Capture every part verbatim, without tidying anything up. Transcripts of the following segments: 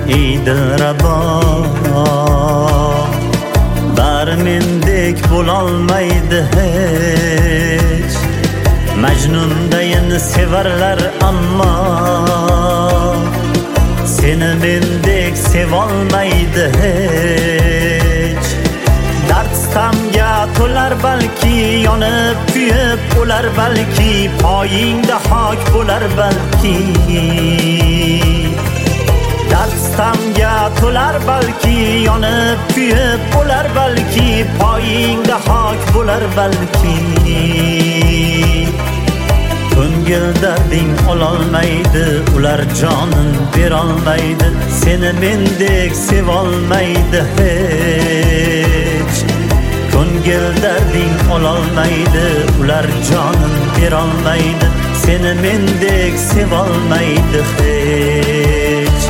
ey dilrabo, bari mendek bo'lolmaydi hech. Majnundayin sevarlar ammo seni mendek sevolmaydi hech. Dardstamga to'lar balki, yonib kuyib o'lar balki, poyingda xok bo'lar balki. Dardstamga to'lar balki, yonib kuyib o'lar balki, poyingda xok bo'lar balki. Ko'ngil darding ololmaydi, ular jonin berolmaydi, seni mendek sevolmaydi hech. Ko'ngil darding ololmaydi, ular jonin berolmaydi, seni mendek sevolmaydi hech.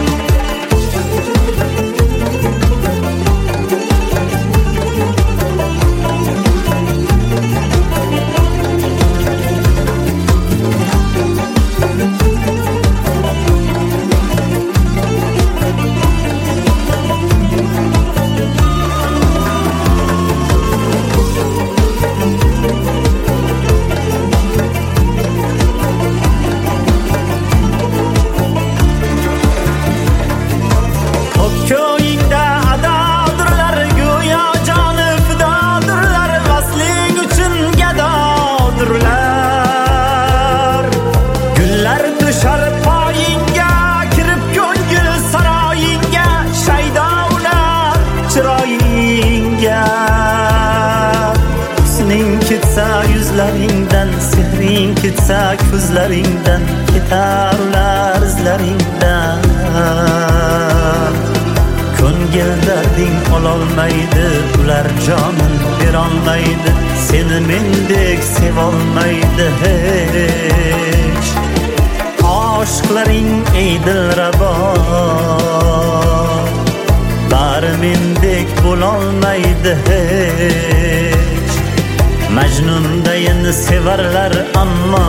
Ketsa yuzlaringdan, sehring ketsa ko'zlaringdan, ketar ular izlaringdan. Ko'ngil darding ololmaydi, ular jonin berolmaydi, seni mendek sevolmaydi hech. Oshiqlaring ey dilrabo, bari mendek bo'lolmaydi hech. Majnundayin sevarlar ammo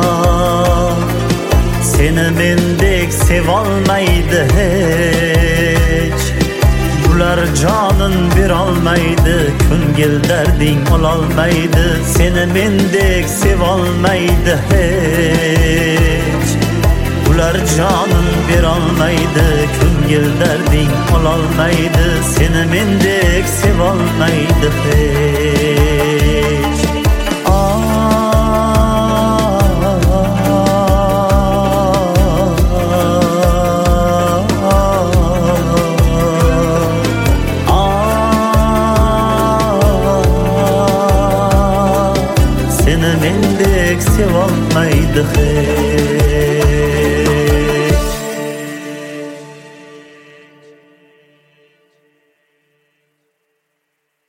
seni mendek sevolmaydi hech. Ular jonin berolmaydi, ko'ngil darding ololmaydi, seni mendek sevolmaydi hech. Ular jonin berolmaydi, ko'ngil darding ololmaydi, seni mendek sevolmaydi hech. Seni mendek sevolmaydi hech.